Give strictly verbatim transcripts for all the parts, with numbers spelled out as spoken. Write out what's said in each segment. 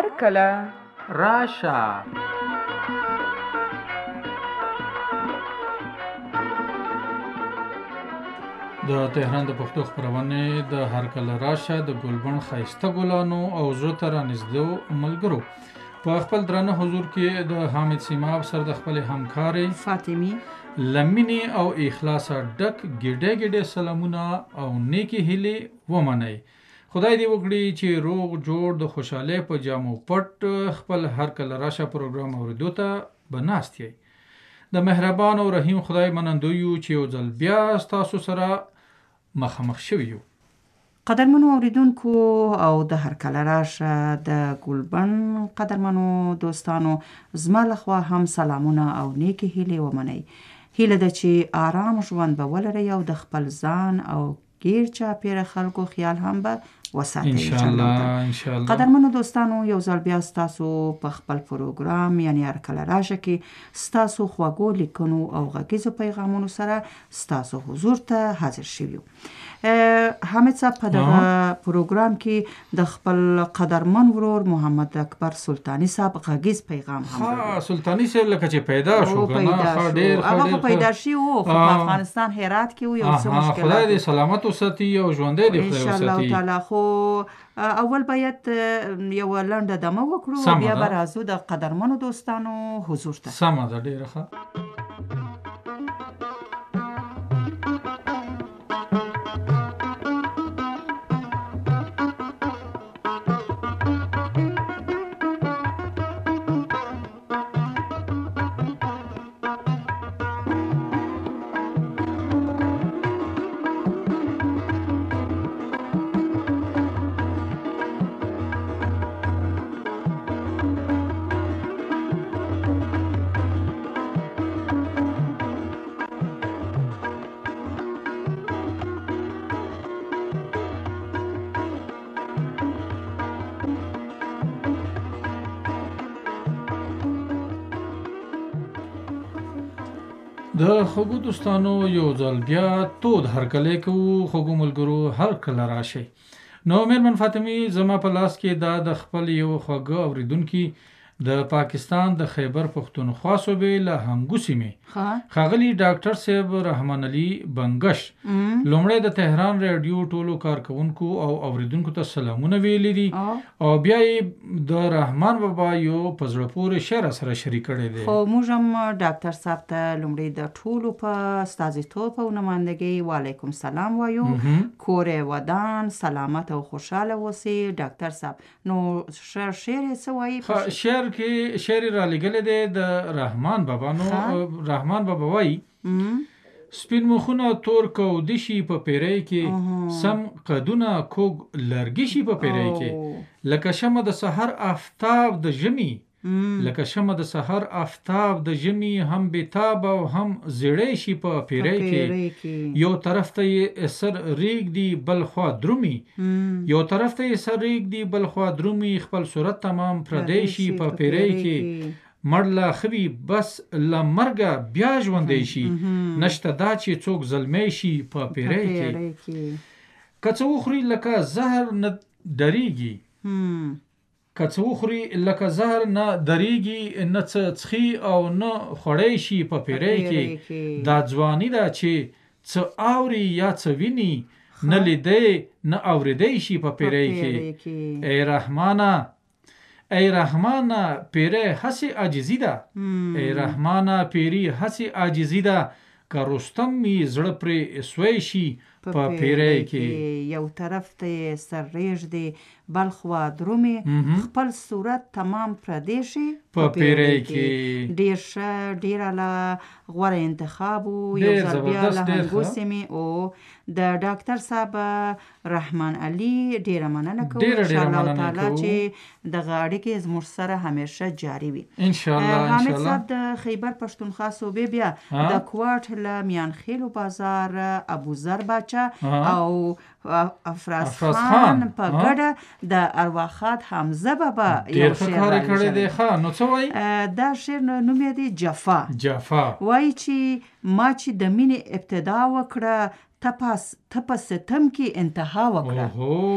کله راشه. د تهران د پښتو خپرونې د هر کله راشه د ګلبن ښایسته ګلانو او زړه ته رانږدې ملګرو په خپل درانه حضور کې د حامد سیماب سره د خپل همکارې فاطمی لمینې او اخلاص ډک ګډه ګډه سلامونه او نیکی هیلې ومنئ. خدای دې وکړي چې روغ جوړ د خوشحالۍ په جامو پټ خپل هر کله راشه پروګرام اوریدو ته بناست یې. د مهربان او رحیم خدای منندوی یو چې یو ځل بیا ستاسو سره مخامخ شوي یو. قدرمنو اوریدونکو او د هر کله راشه د ګلبن قدرمنو دوستانو زما لخوا هم سلامونه او نیکی هیلې ومنئ. هیله ده چې آرام ژوند به ولرئ او د خپل ځان او غیر چاپیره خلکو خیال هم به وساتئ ان شاء الله ان شاء الله. قدرمنو دوستانو یو ځل بیا ستاسو په خپل پروګرام یعنی هر کله راشه کې ستاسو خواږو لیکنو او غږیزو پیغامونو سره ستاسو حضور ته حاضر شویو. حامد صاحب په دغه پروګرام کې د خپل قدرمن ورور محمد اکبر سلطانی صاحب غږیز پیغام هم ها سلطانی صاحب لکه چې پیدا شو کنه ډیر ډیر هغه پیدا شي او په افغانستان هرات کې یو څه مشکلات خدای دې سلامت وساتي او ژوندې دې خدای وساتي ان شاء الله تعالی. خو اول باید یو لنډه دمه وکړو بیا به راځو د قدرمنو دوستانو حضور ته. سمه ده ډیره ښه. د خوږو دوستانو یو ځل بیا تود هرکلی کوو خوږو ملګرو هر کله راشئ. نو مېرمن فاطمې زما په لاس کې دا د خپل یو خوږه اوریدونکي د پاکستان د خیبر پښتونخوا صوبې له هنګو سیمې ښاغلي ډاکټر صاحب رحمان علي بنګش لومړی د تهران رادیو ټولو کارکونکو او اوریدونکو ته سلامونه ویلي دي او بیا یې د رحمان بابا یو په زړه پورې شعر سره شریک کړی دی. خو موږ هم ډاکټر صاحب ته لومړی د ټولو په استازیتوب او نمایندګۍ وعلیکم سلام وایو. کور ودان سلامت او خوشاله اوسئ ډاکټر صاحب. نو شعر شعر څه وایي؟ شعر کې شعر را لګل دی د رحمان بابا. نو رحمان بابا وایي سپین مخونه تور کودي شي په پیری کې سم قدونه کوګ لرګي شي په پیری کې لکه شمع د سحر آفتاب د ژمي لکه شمع د سحر آفتاب د ژمي هم بتاب او هم زړې شي په پیری کې یو طرف ته سر ریګ دی بل خوا درومي یو طرف ته سر ریګ دی بل خوا درومي خپل صورت تمام پردې شي په پیری کې مړ لا خوي بس له مرګه بیا ژوندې شي نشته دا چې څوک ظلمې شي په پیری کې که څه وخوري لکه زهر نه ډریږي که څه وخوري لکه زهر نه درېږي نه څه څښي او نه خوړی شي په پیری کې دا ځواني ده چې څه اوري یا څه ویني نه لیدی نه اورېدی شي په پیری کې ای رحمانه ای رحمانه پیری هسې عاجزي ده ای رحمانه پیری هسې عاجزي ده که رستم می زړه پرې سوی شي په پیری کې یو طرف ته سر ریږ دی بل خوا درومي خپل صورت تمام پردې شي په پیری کې ډیر ښه ډیره له غوره انتخاب یو ځل بیا له هنګو سیمې او د ډاکټر صاحب رحمان علي ډیره مننه کوم ان شاء الله تعالی چې دغه اړیکې زموږ سره همیشه جاري وي ان شاء الله. حامد صاحب د خیبر پښتونخوا صوبې بیا د کوټ له میانخیلو بازار ابوذر باچا او افراز خان په ګډه د ارواخات حمزه بابا یو شعر کړی دی. ښه نو څه وایي؟ دا شعر نوم یې دی جفا. جفا وایي چې ما چې د مینې ابتدا وکړه ته په ستم کې انتها وکړه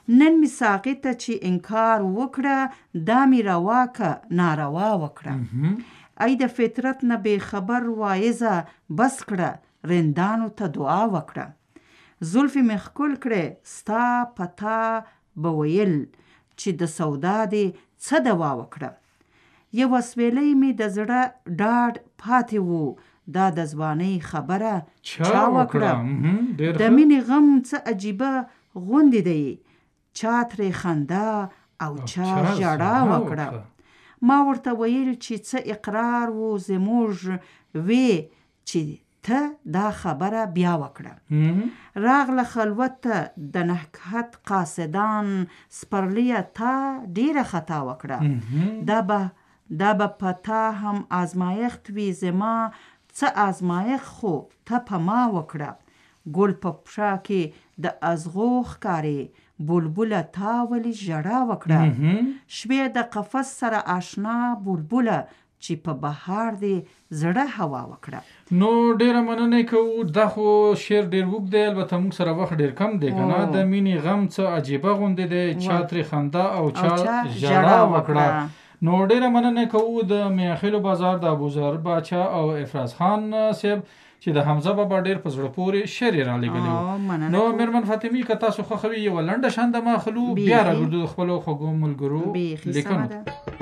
نن می ساقي ته چې انکار وکړه دا می روا که ناروا وکړه ای د فطرت نه بې خبر وایزه بس کړه رندانو ته دعا وکړه زلفې مې ښکل کړې ستا پتا به ویل چې د سودا دې څه دوا وکړه یو اسویلی مې د زړه ډاډ پاتې وو دا د ځوانۍ خبره چا وکړه د مینې غم څه عجیبه غوندې دی چا ترې خندا او چا ژړا وکړه ما ورته ویل چې څه اقرار و زموږ وی چې ته دا خبره بیا وکړه راغله خلوت ته د نکهت قاصدان سپرلیه تا ډیره خطا وکړه دا به دا به پتا هم آزمایښت وي زما څه آزمایښت خو ته په ما وکړه ګل په پښه کې د ازغو ښکارې بلبله تا ولې ژړا وکړه شوې د قفس سره آشنا بلبله چې په بهار دی زړه هوا وکړه نو ډیره مننه کوو دا خو شعر ډیر وګ دی البته موږ سره وخت ډیر کم دی کنه د مینې غم څه عجیبه غوندې دی چا ترې خندا او چا ژړا وکړه نو ډیره مننه کوو د میاخیلو بازار د ابوذر باچا او افراز خان صاحب چې د حمزه بابا ډیر په زړه پورې شعر را لګلی نو میرمن فاطمي که تاسو خوښوي یو لنډه شان د ماخلو بیا راګرځو د خپلو خوږو ملګرو لیکنو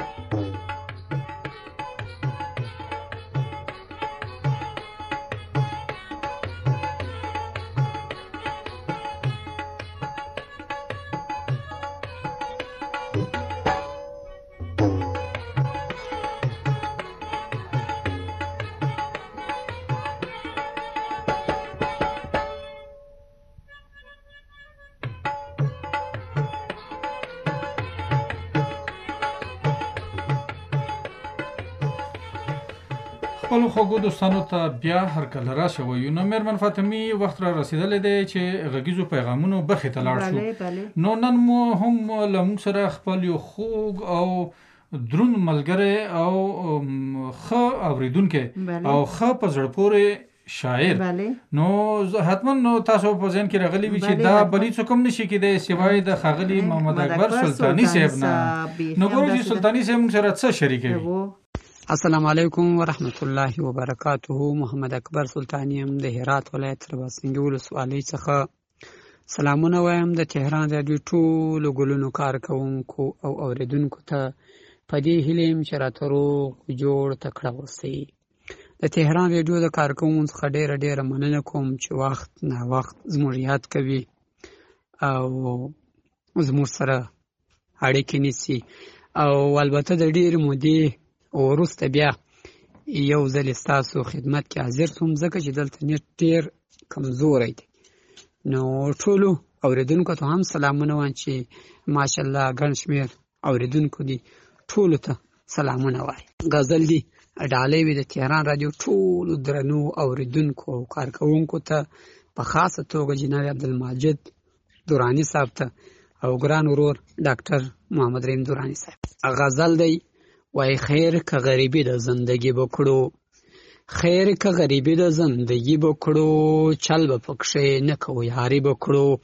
خپل خوږو دوستانو ته بیا هر کله راشه وایو نو میرمن فاطمي وخت را رسیدلی دی چې غږیزو پیغامونو برخې ته لاړ شو نو نن مو هم له موږ سره خپل یو خوږ او دروند ملګری او ښه اورېدونکی او ښه په زړه پورې شاعر نو حتما نو تاسو په ذهن کې راغلی وي چې دا بلی څوک هم نشي کېدی سوای د ښاغلي محمد اکبر سلطاني صاحب نه نو ګورو چې سلطاني صاحب موږ سره څه شریکوي السلام علیکم ورحمت الله وبرکاته محمد اکبر سلطانی هم د هرات ولایت سرباسنګي ولسوالۍ څخه سلامونه وایم د تهران رادیو ټولو ګلونو کارکوونکو او اوریدونکو ته په دې هیله یم چې راته روغ جوړ تکړه اوسئ د تهران رادیو د کارکوونکو څخه ډیره ډیره مننه کوم چې وخت نه وخت زموږ یاد کوي او زموږ سره اړیکې نیسي او البته د ډیرې مودې وروسته بیا یو ځل ستاسو خدمت کې حاضر شوم ځکه چې دلته نیټ ډېر کمزوری دی نو ټولو اورېدونکو ته هم سلامونه وایم چې ماشاءالله ګڼ شمېر اورېدونکو دي ټولو ته سلامونه وایم غزل دي ډالۍ وي د تهران رادیو ټولو درنو اورېدونکو او کارکوونکو ته په خاصه توګه جناب عبدالماجد دوراني صاحب ته او ګران ورور ډاکټر محمد رحیم دوراني صاحب غزل دی وای خیر که غریبی د زندگی بکړو خیر که غریبی د زندگی بکړو چل به پکښې نه کوو یاري بکړو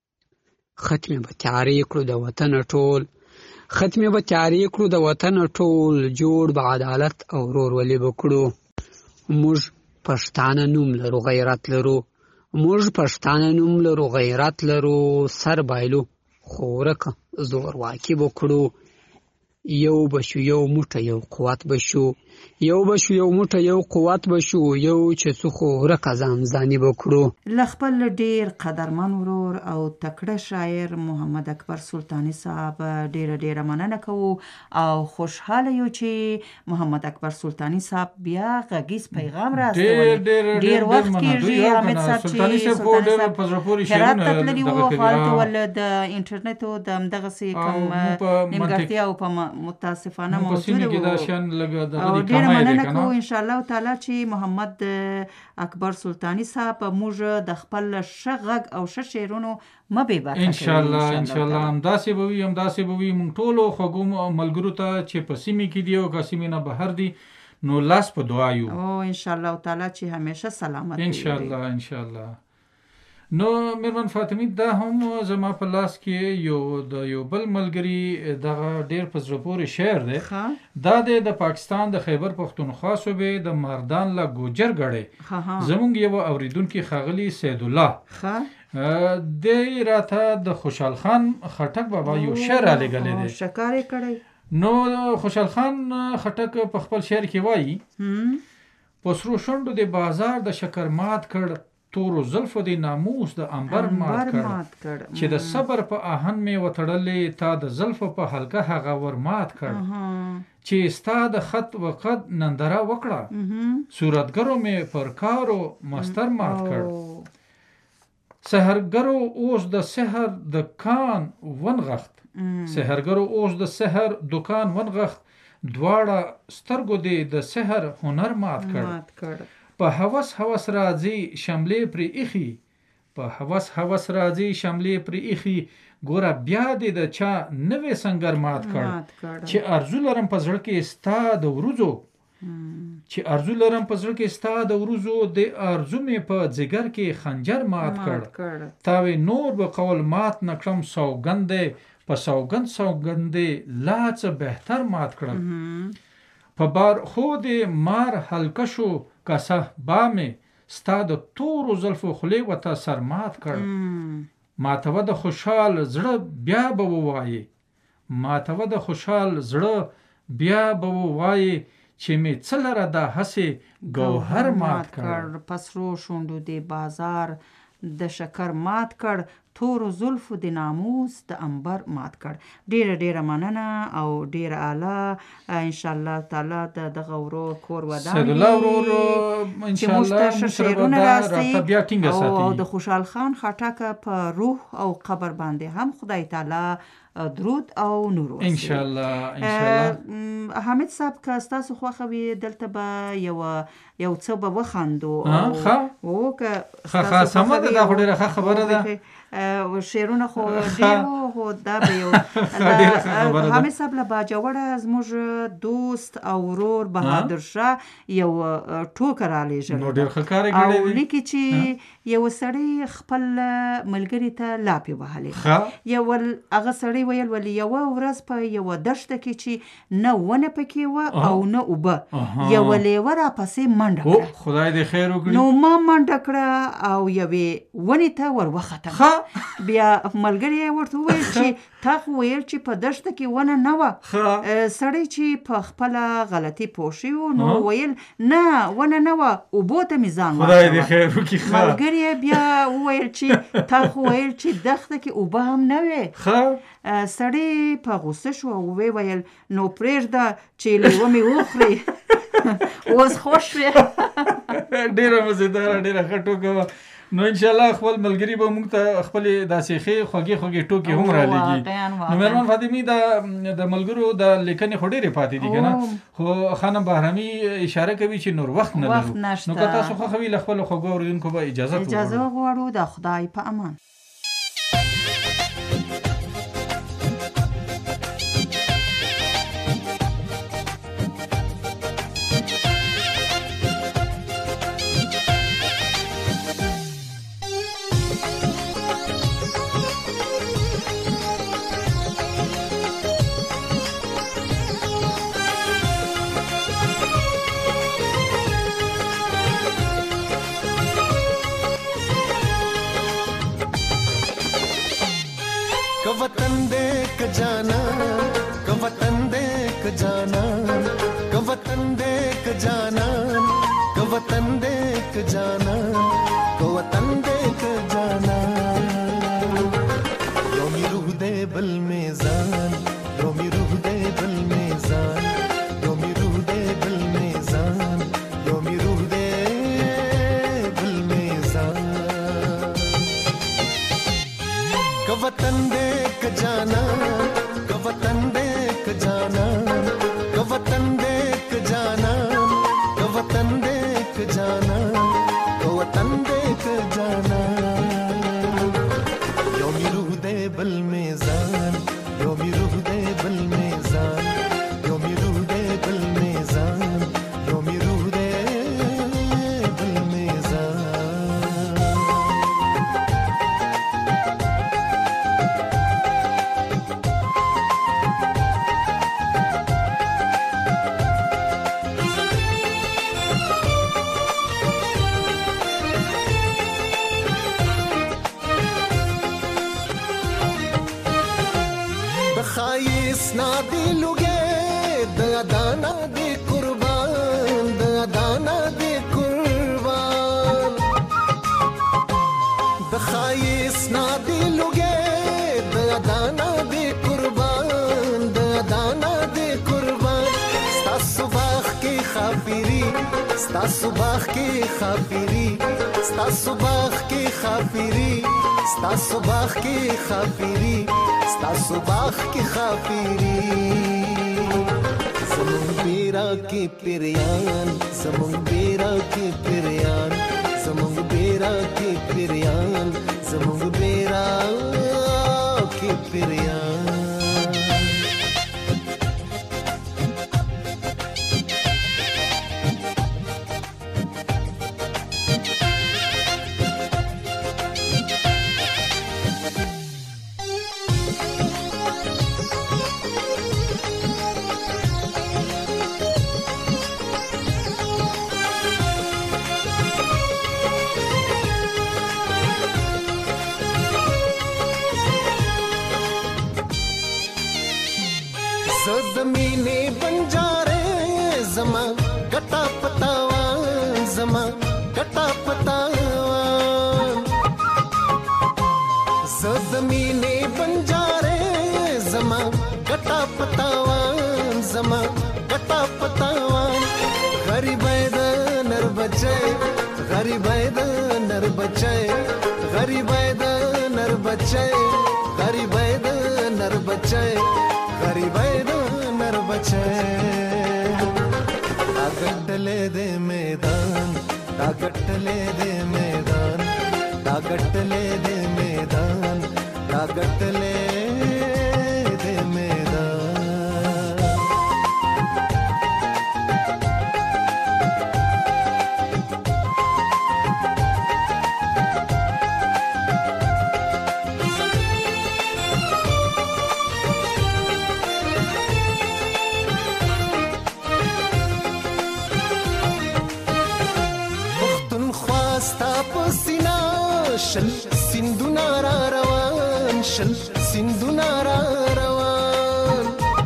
ختمې به تیارې کړو د وطن ټول ختمې به تیارې کړو د وطن ټول جوړ به عدالت او ورورولي بکړو موږ پښتانه نوم لرو غیرت لرو موږ پښتانه نوم لرو غیرت لرو سر بایلو خو ورکه زور واکي بکړو یو بشو یو موټه یو قوت بشو یو بشو یو موټه یو قوت بشو یو چې څه خو ورکه ځانځاني بکړو له خپل ډیر قدرمن ورور او تکړه شاعر محمد اکبر سلطاني صاحب ډیره ډیره مننه کوو او خوشحاله یو چې محمد اکبر سلطاني صاحب بیا غږیز پیغام راستوي ډیر وخت کېږي حمید صاحب چې سلطاني صاحب هرات ته تللي وو هلته ول د انټرنیټو د همدغسې کوم نیمګړتیا او په متاسفانه موجوده وو او ډیره مننه کوو انشاءالله تعالی چې محمد اکبر سلطاني صاحب موږ د خپل ښه غږ او ښه شعرونو مه بې برخه کوي انشاءالله انشاءالله همداسې به وي همداسې به وي موږ ټولو خوږو ملګرو ته چې په سیمې کې دي او که سیمې نه بهر دي نو لاس په دعا یو او انشاءالله تعالی چې همیشه سلامت انشاءالله انشاءالله نو میرمن فاطمه دا هم زما په لاس کې یو د یو بل ملګری دغه ډیر په زړه پورې شعر دی دا دی د پاکستان د خیبر پښتونخوا صوبې د مردان له ګوجر ګړې زمونږ یو اوریدونکي ښاغلي سید الله دی راته د خوشحال خان خټک بابا یو شعر رالیږلی دی شکار یې کړی نو خوشحال خان خټک په خپل شعر کې وایي په سرو شونډو د بازار د شکر مات کړ تورو زلفو دی ناموس د انبر مات کړ چې د صبر په آهن مې وتړلې تا د زلفو په حلقه هغه ور مات کړ چې ستا د خط وقت نندره وکړه صورتګرو مې پر کارو مستر مات کړ سحرګرو اوس د سحر د کان ونغښت سحرګرو اوس د سحر دکان ونغښت دواړه سترګو دی د سحر هنر مات کړ په هوس هوس راځي شملې پرې ایخي په هوس هوس راځي شملې پرې ایخي ګوره بیا دې د چا نوې سنگر مات کړ چې ارزو لرم په زړه کې ستا د ورځو چې ارزو لرم په زړه کې ستا د ورځو د ارزو مې په ځګر کې خنجر مات کړ تاوی نور به قول مات نکړم سوګند په سوګند سوګند لا څه بهتر مات کړم په بار خود مار حلقه شو کاسه با مې ستا د تورو زلفو خولې وته سر مات کړ ماته و د خوشحال زړه بیا به ووایي ماته و د خوشحال زړه بیا به ووایي چې مې څه لره دا هسې ګوهر مات کړ په سرو شونډو د بازار د شکر مات کړ تورو زلفو د ناموس د انبر مات کړ ډیره ډیره مننه او ډیره اعلی ان شاء الله تعالی د دغه ورور کور ودان سید الله ورور ان شاء الله شعرونه راستي او د خوشحال خان خټک په روح او قبر باندې هم خدای تعالی درود او نور ان شاء الله ان شاء الله حامد صاحب که تاسو خوښه وي دلته به یو یو څه به وخاندو ښه او که ښه سمه ده دا خو ډېره ښه خبره ده شعرونه خو ډېر خو دا به یو حامد صاحب له باجوړه زموږ دوست او ورور بهادر شاه یو ټوکه رالیږلی نو ډېر ښه کار یې کړی او لیکي چې یو سړی خپل ملګري ته لاپې وهلې یو هغه سړی ویل ولې یوه ورځ په یوه دښته کې چې نه ونه پکې وه او نه اوبه یوه لیوه راپسې منډه کړه خدای دې خیر وکړي نو ما منډه کړه او یوې ونې ته ور وختم بیا ملګري یې ورته وویل چې تا خو ویل چې په دښته کې ونه نه وه سړی چې په خپله غلطي پوه شوي و نو ویل نه ونه نه وه اوبو ته مې ځان واچوه ملګري یې بیا وویل چې تا خو ویل چې دښته کې اوبه هم نه وې سړی په غوسه شو او ویې ویل نو پرېږده چې لیوه مې وخوري اوس خوښ شوې ډېره مزېداره ډېره ښه ټوکه وه نو ان شاء الله خپل ملګری به موږ ته خپلې داسې ښې خوږې خوږې ټوکې هم رالیږي نو مېرمن فاطمې د د ملګرو د لیکنې خو ډېرې پاتې دي که نه خو خانم بهرامي اشاره کوي چې نور وخت نه لرو نو که تاسو خوښوي له خپلو خوږو اورېدونکو به اجازه اجازه غواړو د خدای په امان वतन देख जाना क वतन देख जाना क वतन देख जाना क वतन देख जाना क वतन देख जाना रोमी रूह दे बल में जान रोमी रूह दे बल में जान रोमी रूह दे बल में जान रोमी रूह दे बल में जान क वतन देख जाना क वतन देख जाना क वतन देख जाना क वतन देख जाना क वतन देख जाना योमी रूह दे बल में जान योमी रूह दे बल में जान योमी रूह दे बल में जान योमी रूह दे बल में जान سنا دی لوګې د دانا دی قربان د دانا دی قربان د خای سنا دی لوګې د دانا دی قربان د دانا دی قربان ستا صبح کی خافری ستا صبح کی خافری ستا صبح کی خافری ستا صبح کی خافری ستا صبح کی خافری زمون بیرا کی پریان زمون بیرا کی پریان زمون بیرا کی پریان زمون بیرا کی پریان زمینه بنجاره زما کټا پتاوان زما کټا پتاوان زمینه بنجاره زما کټا پتاوان زما کټا پتاوان غریب د نر بچي غریب د نر بچي غریب د نر بچي غریب د نر بچي غریب د نر بچي تا ګټلې د میدان تا ګټلې د میدان تا ګټلې د میدان تا ګټلې د میدان شل سندونه را روان شل سندونه را روان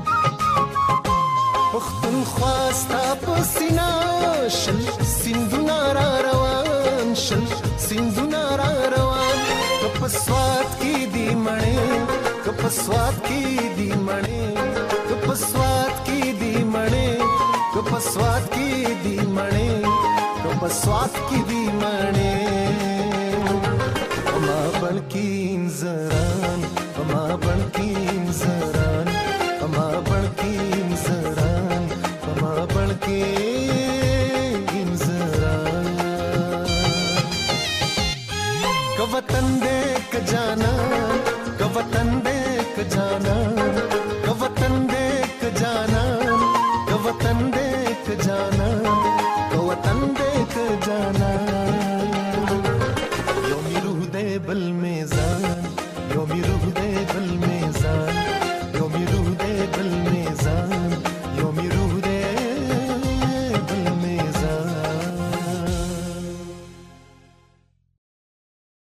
پښتونخوا ستا په سینا شل سندونه را روان شل سندونه را روان که په سوات کې دی مړې که په سوات کې دی مړې که په سوات کې دی مړې که په سوات کې دی مړې که په سوات کې دی مړې ما بلکین زران ما بلکین زران ما بلکین زران ما بلکین زران کا وطن دیکھ جانا کا وطن دیکھ جانا